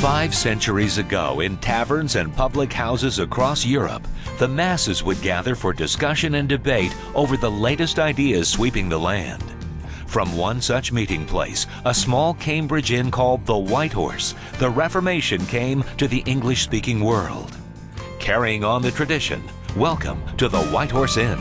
5 centuries ago, in taverns and public houses across Europe, the masses would gather for discussion and debate over the latest ideas sweeping the land. From one such meeting place, a small Cambridge inn called the White Horse, the Reformation came to the English-speaking world. Carrying on the tradition, welcome to the White Horse Inn.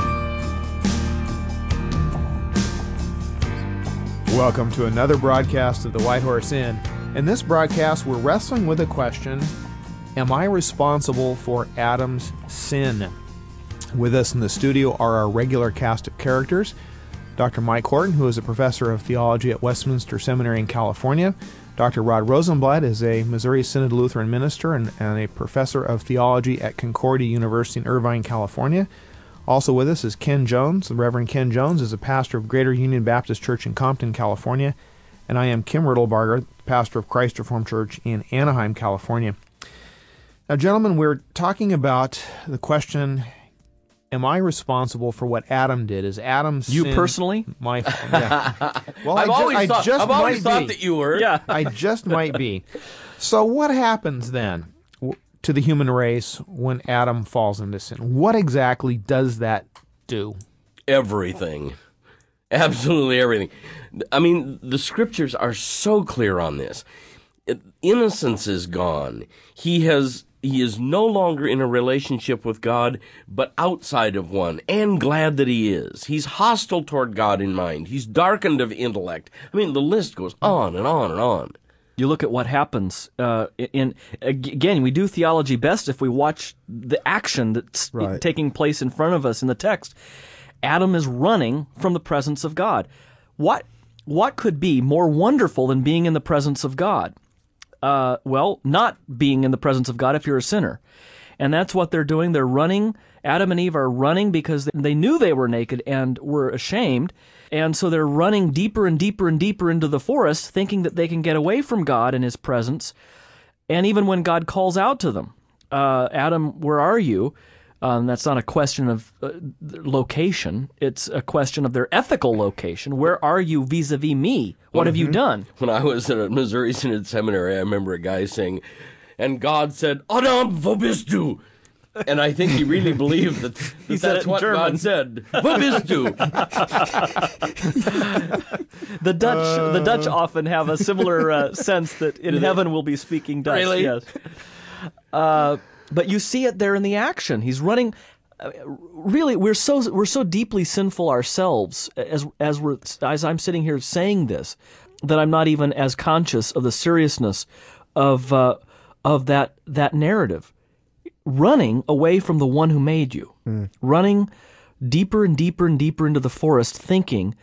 Welcome to another broadcast of the White Horse Inn. In this broadcast, we're wrestling with the question, am I responsible for Adam's sin? With us in the studio are our regular cast of characters, Dr. Mike Horton, who is a professor of theology at Westminster Seminary in California. Dr. Rod Rosenblatt is a Missouri Synod Lutheran minister and a professor of theology at Concordia University in Irvine, California. Also with us is Ken Jones. The Reverend Ken Jones is a pastor of Greater Union Baptist Church in Compton, California. And I am Kim Riddlebarger, pastor of Christ Reformed Church in Anaheim, California. Now, gentlemen, we're talking about the question, am I responsible for what Adam did? Is Adam's You sin personally? my fault? Yeah. Well, I've always thought that you were. Yeah, I just might be. So what happens then to the human race when Adam falls into sin? What exactly does that do? Everything. Absolutely everything. I mean, the scriptures are so clear on this. Innocence is gone. He is no longer in a relationship with God, but outside of one, and glad that he is. He's hostile toward God in mind. He's darkened of intellect. I mean, the list goes on and on and on. You look at what happens. Again, we do theology best if we watch the action that's taking place in front of us in the text. Adam is running from the presence of God. What could be more wonderful than being in the presence of God? Well, not being in the presence of God if you're a sinner. And that's what they're doing. They're running. Adam and Eve are running because they knew they were naked and were ashamed. And so they're running deeper and deeper and deeper into the forest, thinking that they can get away from God and his presence. And even when God calls out to them, Adam, where are you? That's not a question of location. It's a question of their ethical location. Where are you vis-a-vis me? What have you done? When I was at a Missouri Synod Seminary, I remember a guy saying, and God said, Adam, wo bist du? And I think he really believed that that's what German. God said. Wo bist du? The Dutch often have a similar sense that in heaven we'll be speaking Dutch. Really? Yes. But you see it there in the action. He's running. Really, we're so deeply sinful ourselves as I'm sitting here saying this, that I'm not even as conscious of the seriousness of that narrative. Running away from the one who made you, running deeper and deeper and deeper into the forest, thinking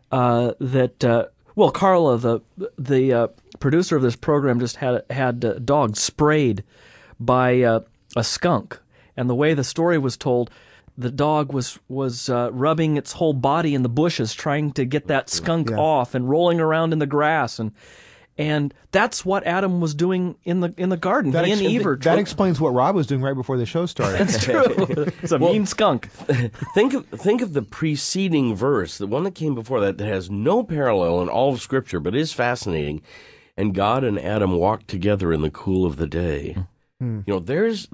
that. Well, Carla, the producer of this program, just had a dog sprayed by a skunk, and the way the story was told, the dog was rubbing its whole body in the bushes, trying to get that skunk off, and rolling around in the grass, and that's what Adam was doing in the garden. He and Eve are that explains what Rob was doing right before the show started. That's true. It's a mean skunk. Think of the preceding verse, the one that came before that has no parallel in all of Scripture, but is fascinating. And God and Adam walked together in the cool of the day. You know, there's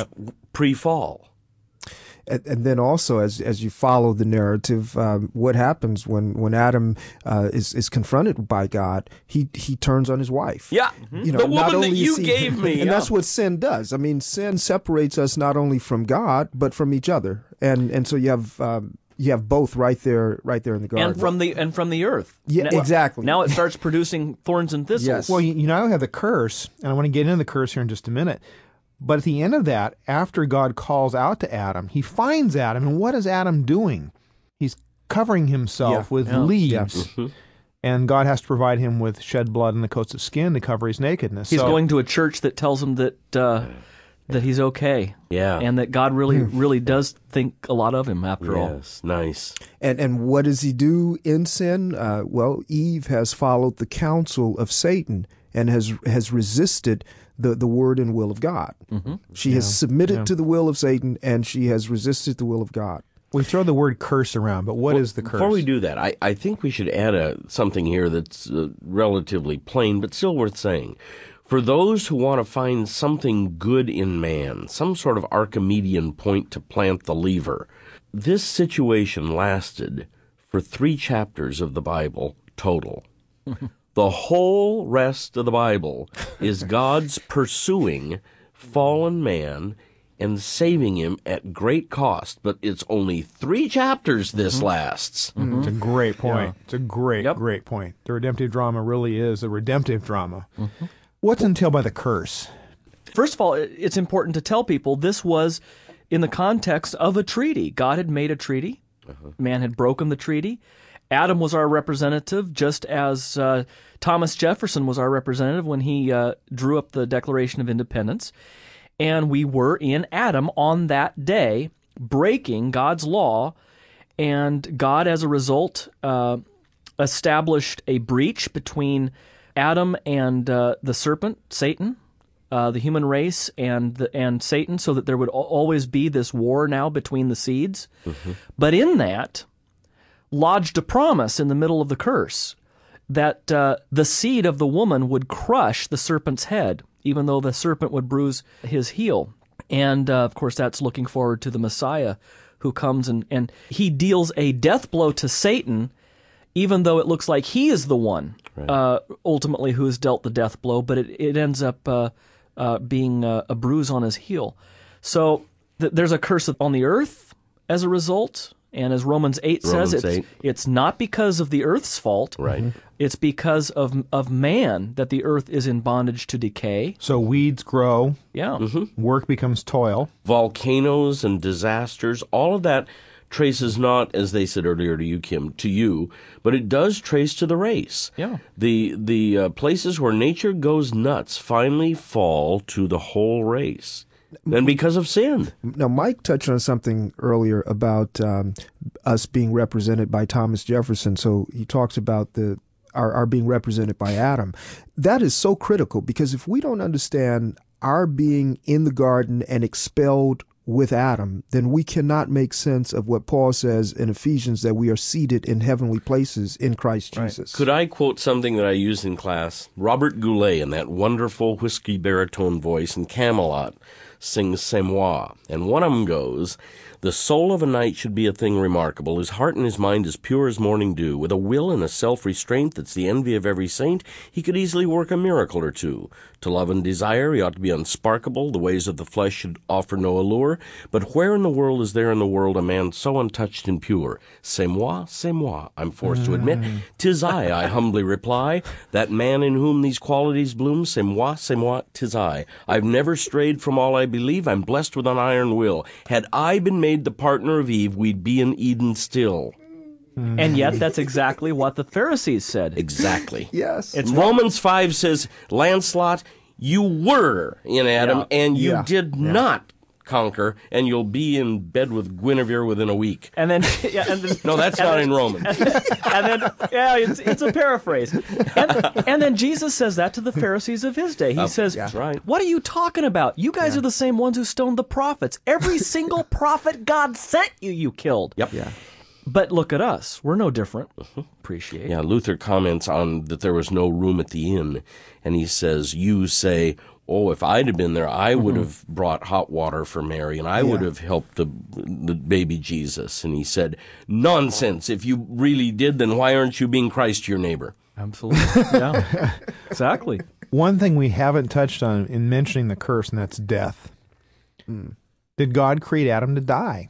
pre-fall. And then also, as you follow the narrative, what happens when Adam is confronted by God? He turns on his wife. Yeah, you know, the woman not only that you is he, gave me. and that's what sin does. I mean, sin separates us not only from God but from each other, and so you have both right there in the garden, and from the earth. Yeah, exactly. Now it starts producing thorns and thistles. Yes. Well, you now have the curse, and I want to get into the curse here in just a minute. But at the end of that, after God calls out to Adam, he finds Adam, and what is Adam doing? He's covering himself with leaves, and God has to provide him with shed blood and the coats of skin to cover his nakedness. He's going to a church that tells him that he's okay, and that God really does think a lot of him after all. Yes, nice. And what does he do in sin? Well, Eve has followed the counsel of Satan and has resisted the word and will of God. She has submitted to the will of Satan, and she has resisted the will of God. We throw the word curse around, but what is the curse? Before we do that, I think we should add something here that's relatively plain, but still worth saying. For those who want to find something good in man, some sort of Archimedean point to plant the lever, this situation lasted for 3 chapters of the Bible total. The whole rest of the Bible is God's pursuing fallen man and saving him at great cost. But it's only 3 chapters this lasts. It's a great point. Yeah. It's a great point. The redemptive drama really is a redemptive drama. What's entailed by the curse? First of all, it's important to tell people this was in the context of a treaty. God had made a treaty. Man had broken the treaty. Adam was our representative, just as Thomas Jefferson was our representative when he drew up the Declaration of Independence. And we were in Adam on that day, breaking God's law, and God, as a result, established a breach between Adam and the serpent, Satan, the human race, and Satan, so that there would always be this war now between the seeds. But in that lodged a promise in the middle of the curse that the seed of the woman would crush the serpent's head, even though the serpent would bruise his heel. And, of course, that's looking forward to the Messiah who comes and he deals a death blow to Satan, even though it looks like he is the one ultimately who has dealt the death blow, but it ends up being a bruise on his heel. So there's a curse on the earth as a result. And as Romans 8 says, it's not because of the earth's fault. Right. It's because of man that the earth is in bondage to decay. So weeds grow. Yeah. Work becomes toil. Volcanoes and disasters, all of that traces not, as they said earlier to you, Kim, to you, but it does trace to the race. Yeah. The places where nature goes nuts finally fall to the whole race. And because of sin. Now, Mike touched on something earlier about us being represented by Thomas Jefferson. So he talks about our being represented by Adam. That is so critical, because if we don't understand our being in the garden and expelled with Adam, then we cannot make sense of what Paul says in Ephesians, that we are seated in heavenly places in Christ Jesus. Could I quote something that I used in class? Robert Goulet, in that wonderful whiskey baritone voice in Camelot, sings C'est moi, and one of them goes, "The soul of a knight should be a thing remarkable, his heart and his mind as pure as morning dew, with a will and a self-restraint that's the envy of every saint, he could easily work a miracle or two. To love and desire, he ought to be unsparkable, the ways of the flesh should offer no allure, but where in the world is there in the world a man so untouched and pure? C'est moi, I'm forced to admit. 'Tis I humbly reply, that man in whom these qualities bloom, c'est moi, 'tis I. I've never strayed from all I believe, I'm blessed with an iron will. Had I been made the partner of Eve, we'd be in Eden still." And yet that's exactly what the Pharisees said. Exactly. Yes. It's Romans 5 says, Lancelot, you were in Adam, and you did not conquer, and you'll be in bed with Guinevere within a week. And then, no, that's not in Romans. It's a paraphrase. And then Jesus says that to the Pharisees of his day. He says, that's right. "What are you talking about? You guys are the same ones who stoned the prophets. Every single prophet God sent you killed." Yep. Yeah. But look at us. We're no different. Appreciate it. Yeah, Luther comments on that there was no room at the inn, and he says, you say, "Oh, if I'd have been there, I would have brought hot water for Mary, and I would have helped the baby Jesus." And he said, "Nonsense. If you really did, then why aren't you being Christ to your neighbor?" Absolutely. Yeah. Exactly. One thing we haven't touched on in mentioning the curse, and that's death. Did God create Adam to die?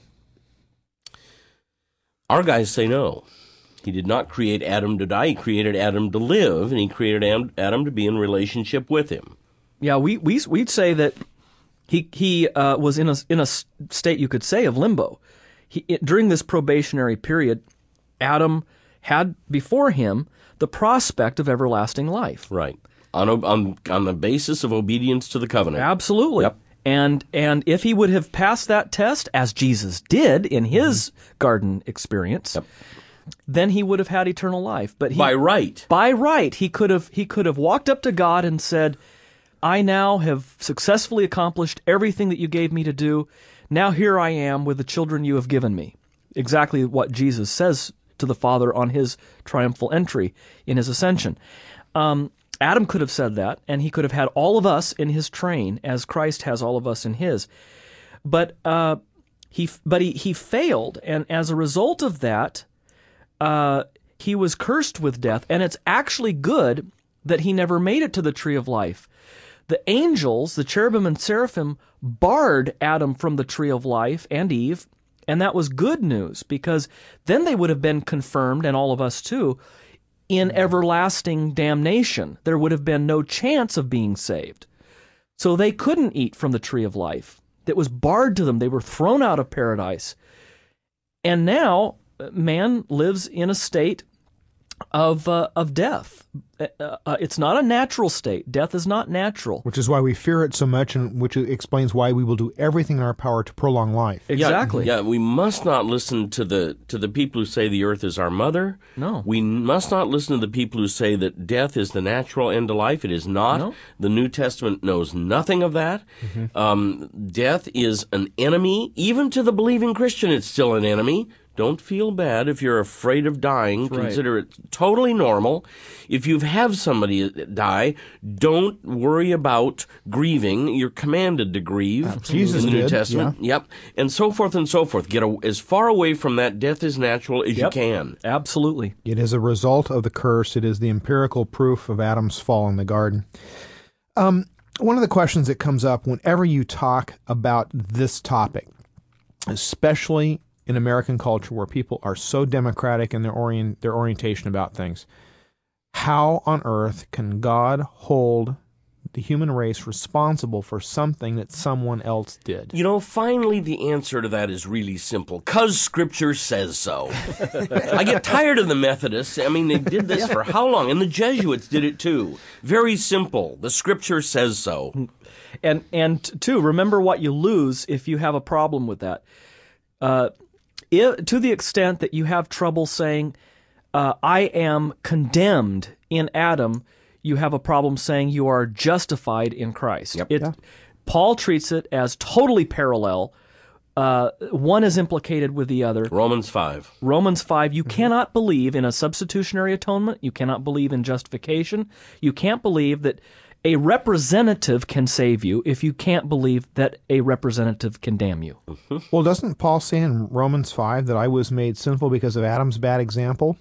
Our guys say no. He did not create Adam to die. He created Adam to live, and he created Adam to be in relationship with him. Yeah, we'd say that he was in a state, you could say, of limbo. During this probationary period, Adam had before him the prospect of everlasting life. Right. On the basis of obedience to the covenant. Absolutely. Yep. And if he would have passed that test, as Jesus did in his garden experience, then he would have had eternal life. But by right, he could have walked up to God and said, "I now have successfully accomplished everything that you gave me to do. Now here I am with the children you have given me." Exactly what Jesus says to the Father on his triumphal entry in his ascension. Adam could have said that, and he could have had all of us in his train, as Christ has all of us in his. But he failed, and as a result of that, he was cursed with death. And it's actually good that he never made it to the tree of life. The angels, the cherubim and seraphim, barred Adam from the tree of life and Eve, and that was good news, because then they would have been confirmed, and all of us too, in everlasting damnation. There would have been no chance of being saved. So they couldn't eat from the tree of life. It was barred to them. They were thrown out of paradise. And now man lives in a state of death. It's not a natural state. Death is not natural. Which is why we fear it so much, and which explains why we will do everything in our power to prolong life. Exactly. Yeah, we must not listen to the people who say the earth is our mother. No. We must not listen to the people who say that death is the natural end to life. It is not. No. The New Testament knows nothing of that. Death is an enemy. Even to the believing Christian, it's still an enemy. Don't feel bad if you're afraid of dying. Right. Consider it totally normal. If you have somebody die, don't worry about grieving. You're commanded to grieve Jesus in the New did, Testament. yeah. Yep. And so forth and so forth. Get as far away from that death is natural as you can. Absolutely. It is a result of the curse. It is the empirical proof of Adam's fall in the garden. One of the questions that comes up whenever you talk about this topic, especially in American culture where people are so democratic in their orientation about things, how on earth can God hold the human race responsible for something that someone else did? You know, finally the answer to that is really simple. 'Cause Scripture says so. I get tired of the Methodists. I mean, they did this for how long? And the Jesuits did it too. Very simple. The Scripture says so. And two, remember what you lose if you have a problem with that. To the extent that you have trouble saying, I am condemned in Adam, you have a problem saying you are justified in Christ. Yep. Paul treats it as totally parallel. One is implicated with the other. Romans 5. Romans 5, you cannot believe in a substitutionary atonement. You cannot believe in justification. You can't believe that a representative can save you if you can't believe that a representative can damn you. Well, doesn't Paul say in Romans 5 that I was made sinful because of Adam's bad example?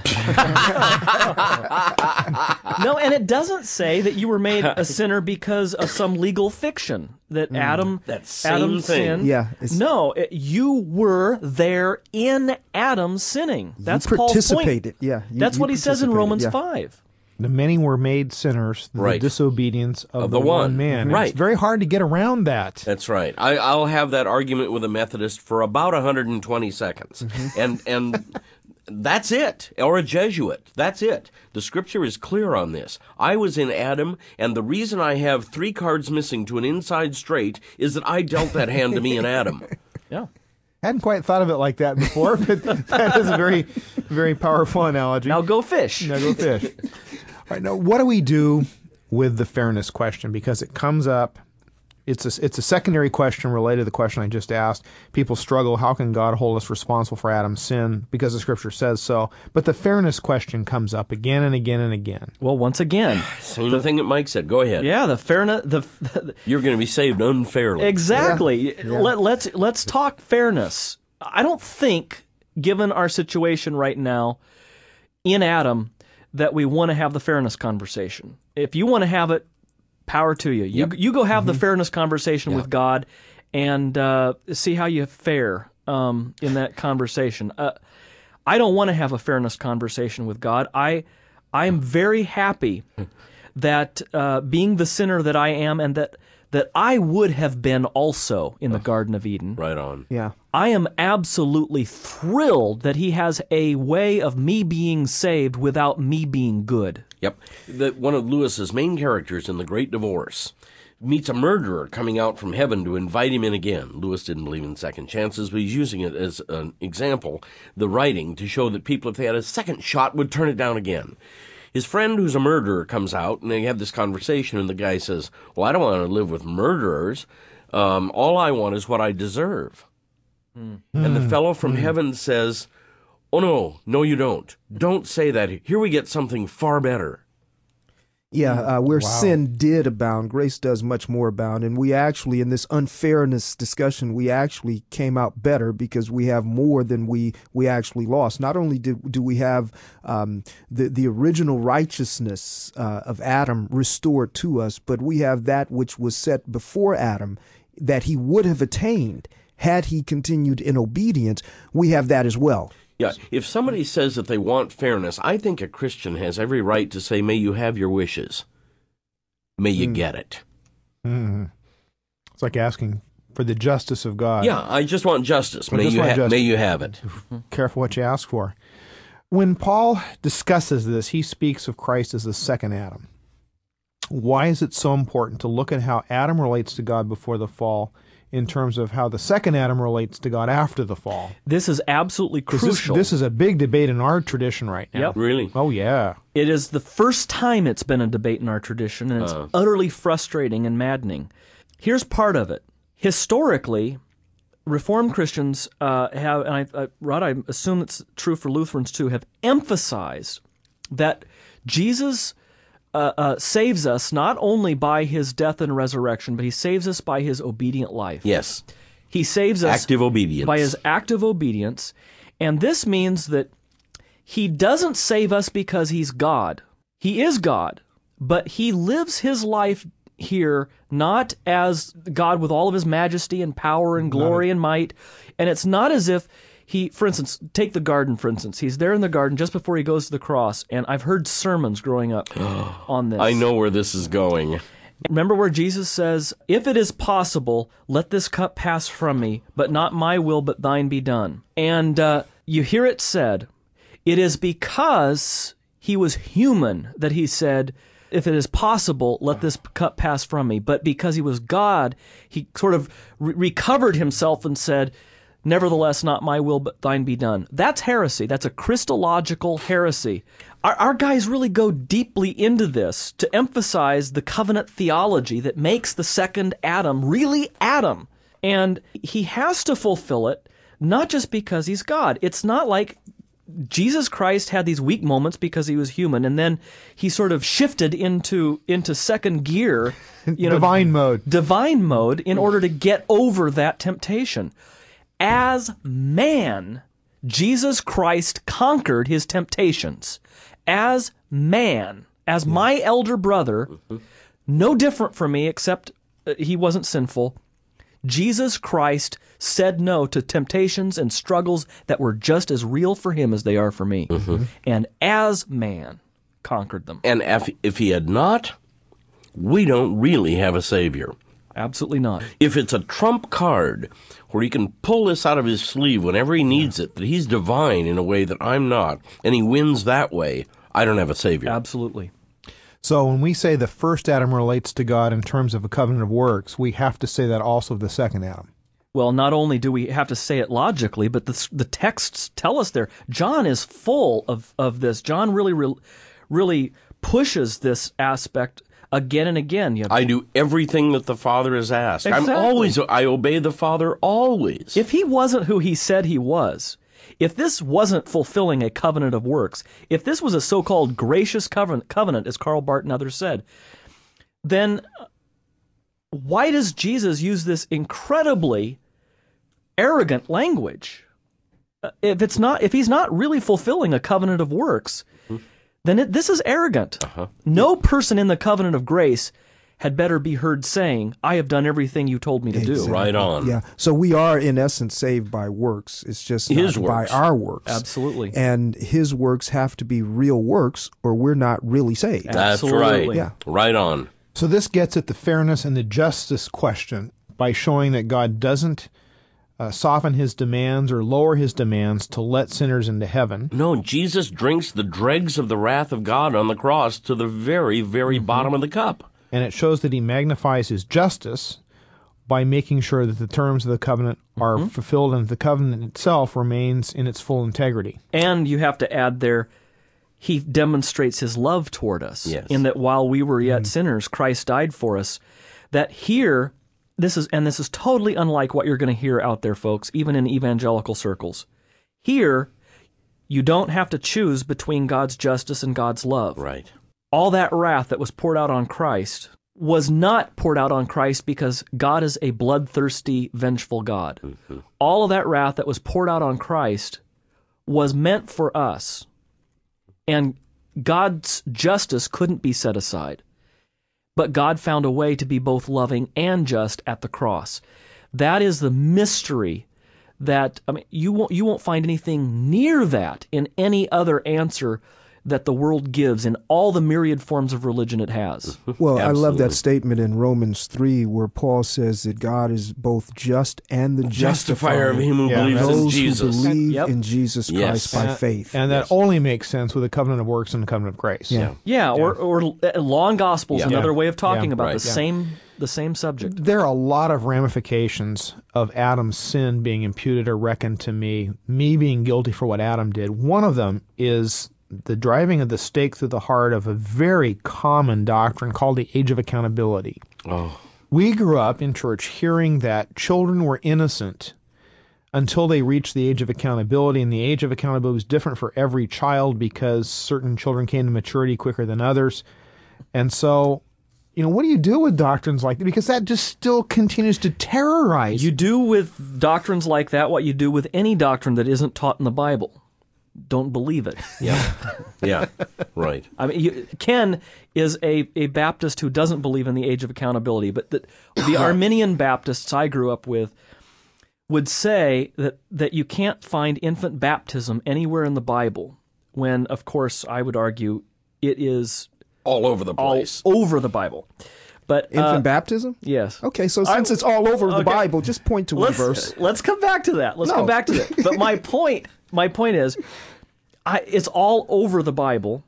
No, and it doesn't say that you were made a sinner because of some legal fiction, that Adam same thing. sinned. Yeah, you were there in Adam sinning. That's you Paul's point. participated. Yeah, That's what he says in Romans 5. The many were made sinners through the disobedience of the one man. Right. It's very hard to get around that. That's right. I'll have that argument with a Methodist for about 120 seconds. And that's it. Or a Jesuit. That's it. The Scripture is clear on this. I was in Adam, and the reason I have 3 cards missing to an inside straight is that I dealt that hand to me in Adam. Yeah. Hadn't quite thought of it like that before, but that is a very, very powerful analogy. Now go fish. Now go fish. All right, now what do we do with the fairness question? Because it comes up, it's a secondary question related to the question I just asked. People struggle, how can God hold us responsible for Adam's sin? Because the Scripture says so. But the fairness question comes up again and again and again. Well, once again, Same thing that Mike said. Go ahead. yeah, the fairness. You're going to be saved unfairly. Exactly. Yeah. Let's talk fairness. I don't think, given our situation right now in Adam, that we want to have the fairness conversation. If you want to have it, power to you. You go have the fairness conversation with God and see how you fare in that conversation. I don't want to have a fairness conversation with God. I am very happy that being the sinner that I am, and that I would have been also in the Garden of Eden. Right on. Yeah. I am absolutely thrilled that he has a way of me being saved without me being good. Yep. One of Lewis's main characters in The Great Divorce meets a murderer coming out from heaven to invite him in again. Lewis didn't believe in second chances, but he's using it as an example, the writing, to show that people, if they had a second shot, would turn it down again. His friend, who's a murderer, comes out, and they have this conversation, and the guy says, well, I don't want to live with murderers. All I want is what I deserve. And the fellow from heaven says, oh, no, you don't. Don't say that. Here we get something far better. Yeah, where sin did abound, grace does much more abound. And we actually, in this unfairness discussion, we actually came out better because we have more than we actually lost. Not only do we have the original righteousness of Adam restored to us, but we have that which was set before Adam that he would have attained had he continued in obedience. We have that as well. Yeah, if somebody says that they want fairness, I think a Christian has every right to say, may you have your wishes. May you get it. Mm. It's like asking for the justice of God. Yeah, I just want justice. May you have it. Careful what you ask for. When Paul discusses this, he speaks of Christ as the second Adam. Why is it so important to look at how Adam relates to God before the fall in terms of how the second Adam relates to God after the fall? This is absolutely crucial. This is a big debate in our tradition right now. Yep. Really? Oh, yeah. It is the first time it's been a debate in our tradition, and it's utterly frustrating and maddening. Here's part of it. Historically, Reformed Christians have, and Rod, I assume it's true for Lutherans too, have emphasized that Jesus saves us not only by his death and resurrection, but he saves us by his obedient life. Yes. He saves us active obedience. By his active obedience. And this means that he doesn't save us because he's God. He is God, but he lives his life here not as God with all of his majesty and power and glory and might. And it's not as if he, for instance, take the garden, for instance. He's there in the garden just before he goes to the cross, and I've heard sermons growing up on this. I know where this is going. Remember where Jesus says, if it is possible, let this cup pass from me, but not my will, but thine be done. And you hear it said, it is because he was human that he said, if it is possible, let this cup pass from me. But because he was God, he sort of recovered himself and said, nevertheless, not my will, but thine be done. That's heresy. That's a Christological heresy. Our guys really go deeply into this to emphasize the covenant theology that makes the second Adam really Adam. And he has to fulfill it, not just because he's God. It's not like Jesus Christ had these weak moments because he was human, and then he sort of shifted into second gear, divine mode in order to get over that temptation. As man, Jesus Christ conquered his temptations. As man, as my elder brother, no different from me except he wasn't sinful, Jesus Christ said no to temptations and struggles that were just as real for him as they are for me. And as man, conquered them. And if he had not, we don't really have a Savior. Absolutely not. If it's a trump card where he can pull this out of his sleeve whenever he needs it, that he's divine in a way that I'm not, and he wins that way, I don't have a Savior. Absolutely. So when we say the first Adam relates to God in terms of a covenant of works, we have to say that also of the second Adam. Well, not only do we have to say it logically, but the texts tell us there. John is full of this. John really pushes this aspect again and again. I do everything that the Father has asked. Exactly. I obey the Father always. If he wasn't who he said he was, if this wasn't fulfilling a covenant of works, if this was a so-called gracious covenant, as Karl Barth and others said, then why does Jesus use this incredibly arrogant language? If he's not really fulfilling a covenant of works, then this is arrogant. No person in the covenant of grace had better be heard saying, I have done everything you told me to do. Right on. Yeah. So we are, in essence, saved by works. It's just his not works. By our works. Absolutely. And his works have to be real works, or we're not really saved. That's Absolutely. right. Yeah. Right on. So this gets at the fairness and the justice question by showing that God doesn't soften his demands or lower his demands to let sinners into heaven. No, Jesus drinks the dregs of the wrath of God on the cross to the very, very bottom of the cup. And it shows that he magnifies his justice by making sure that the terms of the covenant are fulfilled and the covenant itself remains in its full integrity. And you have to add there, he demonstrates his love toward us. Yes. In that while we were yet sinners, Christ died for us. That here, this is totally unlike what you're going to hear out there, folks, even in evangelical circles. Here, you don't have to choose between God's justice and God's love. Right. all that wrath that was poured out on Christ was not poured out on Christ because God is a bloodthirsty, vengeful God. Mm-hmm. All of that wrath that was poured out on Christ was meant for us. And God's justice couldn't be set aside. But God found a way to be both loving and just at the cross. That is the mystery that, you won't find anything near that in any other answer that the world gives in all the myriad forms of religion it has. Well, I love that statement in Romans 3 where Paul says that God is both just and the justifier of him who believes in Jesus. Those who believe in Jesus Christ by faith. And that only makes sense with the covenant of works and the covenant of grace. Or law and gospel is another way of talking about the same subject. There are a lot of ramifications of Adam's sin being imputed or reckoned to me being guilty for what Adam did. One of them is the driving of the stake through the heart of a very common doctrine called the age of accountability. Oh. We grew up in church hearing that children were innocent until they reached the age of accountability, and the age of accountability was different for every child because certain children came to maturity quicker than others. And so, what do you do with doctrines like that? Because that just still continues to terrorize. You do with doctrines like that what you do with any doctrine that isn't taught in the Bible. Don't believe it. Yeah, right. Ken is a Baptist who doesn't believe in the age of accountability, but the Arminian Baptists I grew up with would say that you can't find infant baptism anywhere in the Bible, when, of course, I would argue it is all over the place. All over the Bible. But infant baptism? Yes. Okay, so since it's all over the Bible, just point to one verse. Let's come back to that. Come back to that. But my point is, it's all over the Bible,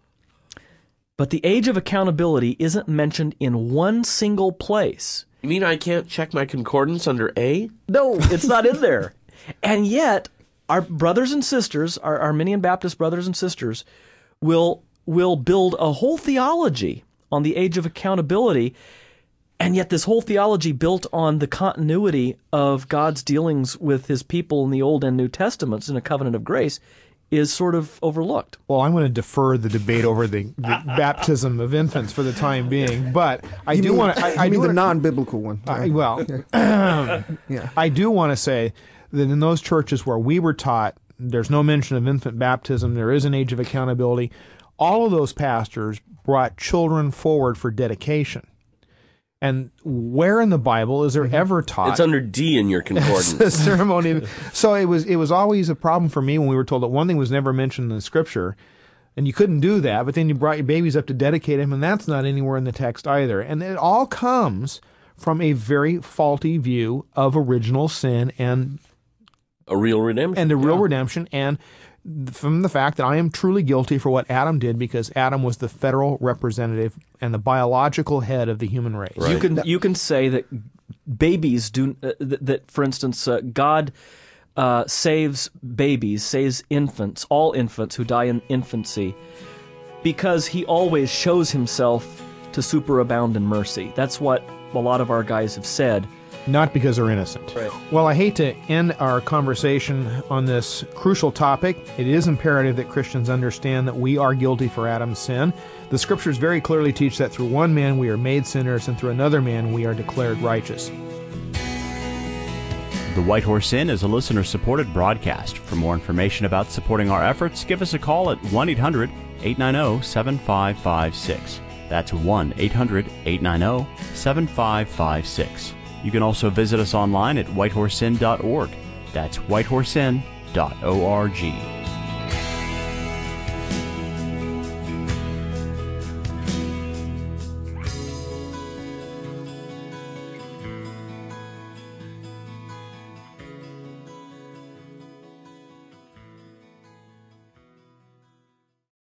but the age of accountability isn't mentioned in one single place. You mean I can't check my concordance under A? No, it's not in there. And yet, our brothers and sisters, our Arminian Baptist brothers and sisters, will build a whole theology on the age of accountability, and yet this whole theology built on the continuity of God's dealings with his people in the Old and New Testaments in a covenant of grace is sort of overlooked. Well, I'm going to defer the debate over the baptism of infants for the time being, but I do want to... I mean the non-biblical one. I do want to say that in those churches where we were taught there's no mention of infant baptism, there is an age of accountability, all of those pastors brought children forward for dedication. And where in the Bible is there ever taught? It's under D in your concordance. Ceremony. So it was always a problem for me when we were told that one thing was never mentioned in the Scripture, and you couldn't do that. But then you brought your babies up to dedicate them, and that's not anywhere in the text either. And it all comes from a very faulty view of original sin and a real redemption, redemption, and from the fact that I am truly guilty for what Adam did, because Adam was the federal representative and the biological head of the human race. Right. You can say that babies do that. For instance, God saves babies, saves infants, all infants who die in infancy, because He always shows Himself to superabound in mercy. That's what a lot of our guys have said. Not because they're innocent. Right. Well, I hate to end our conversation on this crucial topic. It is imperative that Christians understand that we are guilty for Adam's sin. The Scriptures very clearly teach that through one man we are made sinners, and through another man we are declared righteous. The White Horse Inn is a listener-supported broadcast. For more information about supporting our efforts, give us a call at 1-800-890-7556. That's 1-800-890-7556. You can also visit us online at whitehorseinn.org. That's whitehorseinn.org.